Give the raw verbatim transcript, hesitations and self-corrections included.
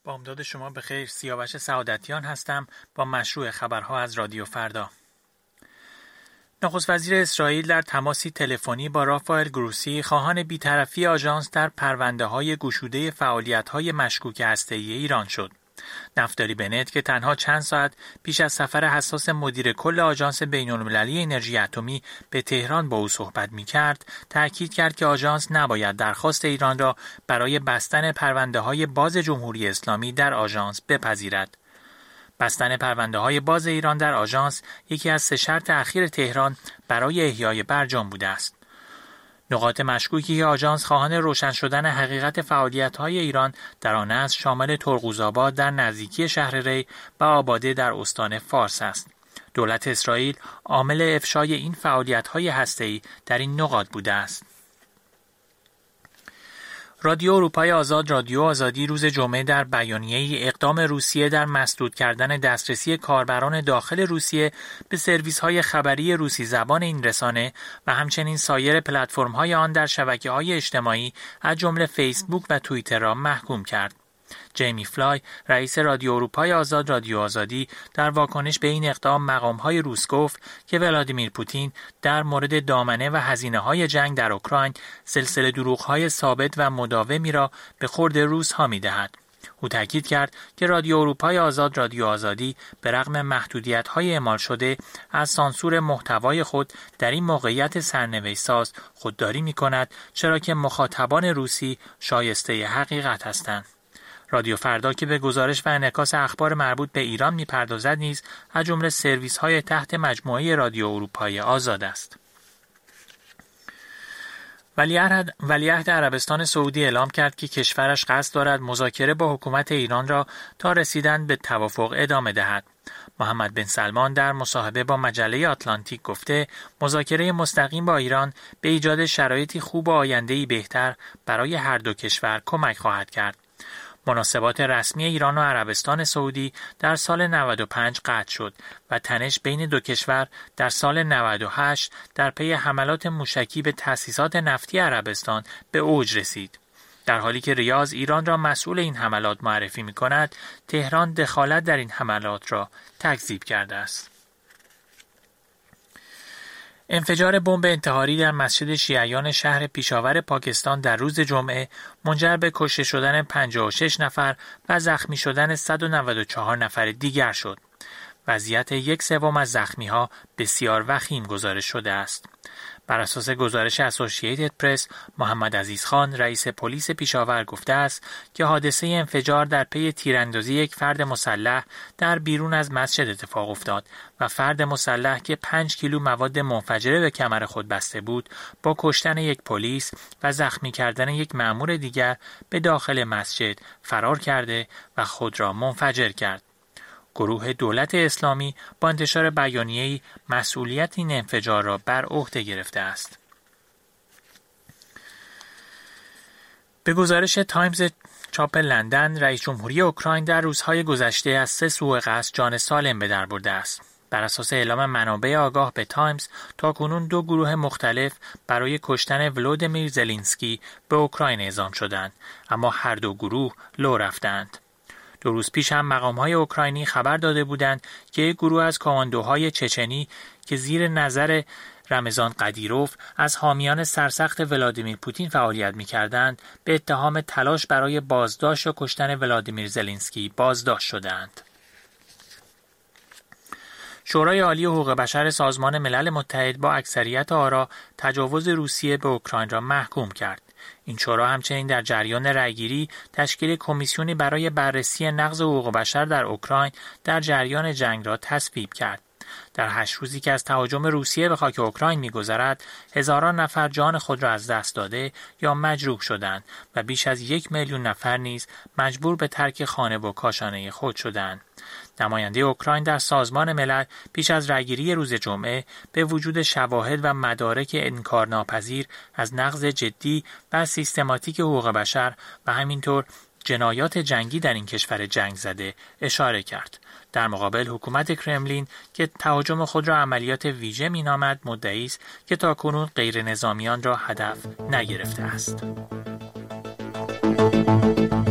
با امداد شما بخیر، سیاوش سعادتیان هستم با مشروع خبرها از رادیو فردا. نخست وزیر اسرائیل در تماسی تلفنی با رافائل گروسی خواهان بی‌طرفی آژانس در پرونده‌های گشوده فعالیت‌های مشکوک هسته‌ای ایران شد. نفتالی بنت که تنها چند ساعت پیش از سفر حساس مدیر کل آژانس بین‌المللی انرژی اتمی به تهران با او صحبت می‌کرد، تأکید کرد که آژانس نباید درخواست ایران را برای بستن پرونده‌های باز جمهوری اسلامی در آژانس بپذیرد. بستن پرونده‌های باز ایران در آژانس یکی از سه شرط اخیر تهران برای احیای برجام بوده است. نقاط مشکوکی که آژانس خواهان روشن شدن حقیقت فعالیت‌های ایران در آن است شامل ترقوزآباد در نزدیکی شهر ری و آباده در استان فارس است. دولت اسرائیل عامل افشای این فعالیت‌های هسته‌ای در این نقاط بوده است. رادیو اروپای آزاد رادیو آزادی روز جمعه در بیانیه‌ای اقدام روسیه در مسدود کردن دسترسی کاربران داخل روسیه به سرویس‌های خبری روسی زبان این رسانه و همچنین سایر پلتفرم‌های آن در شبکه‌های اجتماعی از جمله فیسبوک و توییتر را محکوم کرد. جیمی فلای، رئیس رادیو اروپای آزاد رادیو آزادی، در واکنش به این اقدام مقام‌های روس گفت که ولادیمیر پوتین در مورد دامنه و هزینه‌های جنگ در اوکراین سلسله دروغ‌های ثابت و مداومی را به خورد روس‌ها می‌دهد. او تاکید کرد که رادیو اروپای آزاد رادیو آزادی به رغم محدودیت‌های اعمال شده از سانسور محتوای خود در این موقعیت سرنوشت‌ساز خودداری می‌کند، چرا که مخاطبان روسی شایسته حقیقت هستند. رادیو فردا که به گزارش و انعکاس اخبار مربوط به ایران می‌پردازد نیز از جمله سرویس‌های تحت مجموعه رادیو اروپای آزاد است. ولیعهد ولیعهد عربستان سعودی اعلام کرد که کشورش قصد دارد مذاکره با حکومت ایران را تا رسیدن به توافق ادامه دهد. محمد بن سلمان در مصاحبه با مجله آتلانتیک گفته مذاکره مستقیم با ایران به ایجاد شرایطی خوب و آینده‌ای بهتر برای هر دو کشور کمک خواهد کرد. مناسبات رسمی ایران و عربستان سعودی در سال نود و پنج قطع شد و تنش بین دو کشور در سال نود و هشت در پی حملات موشکی به تأسیسات نفتی عربستان به اوج رسید. در حالی که ریاض ایران را مسئول این حملات معرفی می کند، تهران دخالت در این حملات را تکذیب کرده است. انفجار بمب انتحاری در مسجد شیعیان شهر پیشاور پاکستان در روز جمعه منجر به کشته شدن پنجاه و شش نفر و زخمی شدن صد و نود و چهار نفر دیگر شد. وضعیت یک سوم از زخمی‌ها بسیار وخیم گزارش شده است. بر اساس گزارش اسوسییتد پرس، محمد عزیز خان، رئیس پلیس پیشاور گفته است که حادثه انفجار در پی تیراندازی یک فرد مسلح در بیرون از مسجد اتفاق افتاد و فرد مسلح که پنج کیلو مواد منفجره به کمر خود بسته بود، با کشتن یک پلیس و زخمی کردن یک مأمور دیگر به داخل مسجد فرار کرده و خود را منفجر کرد. گروه دولت اسلامی با انتشار بیانیه‌ای مسئولیت این انفجار را بر عهده گرفته است. به گزارش تایمز چاپ لندن، رئیس جمهوری اوکراین در روزهای گذشته از سه سوء قصد جان سالم به در برده است. بر اساس اعلام منابع آگاه به تایمز، تاکنون دو گروه مختلف برای کشتن ولودیمیر زلنسکی به اوکراین اعزام شدند، اما هر دو گروه لو رفتند. دو روز پیش هم مقام‌های اوکراینی خبر داده بودند که یک گروه از کاماندوهای چچنی که زیر نظر رمضان قدیروف از حامیان سرسخت ولادیمیر پوتین فعالیت می‌کردند، به اتهام تلاش برای بازداشت یا کشتن ولادیمیر زلنسکی بازداشت شدند. شورای عالی حقوق بشر سازمان ملل متحد با اکثریت آرا تجاوز روسیه به اوکراین را محکوم کرد. این شورا همچنین در جریان رأیگیری تشکیل کمیسیونی برای بررسی نقض حقوق بشر در اوکراین در جریان جنگ را تصویب کرد. در هشت روزی که از تهاجم روسیه به خاک اوکراین می‌گذرد، هزاران نفر جان خود را از دست داده یا مجروح شدند و بیش از یک میلیون نفر نیز مجبور به ترک خانه و کاشانه خود شدند. نماینده اوکراین در سازمان ملل پیش از رأیگیری روز جمعه به وجود شواهد و مدارک انکارناپذیر از نقض جدی و سیستماتیک حقوق بشر و همینطور جنایات جنگی در این کشور جنگ زده اشاره کرد. در مقابل حکومت کرملین که تهاجم خود را عملیات ویژه می‌نامد، مدعی است که تاکنون غیر نظامیان را هدف نگرفته است.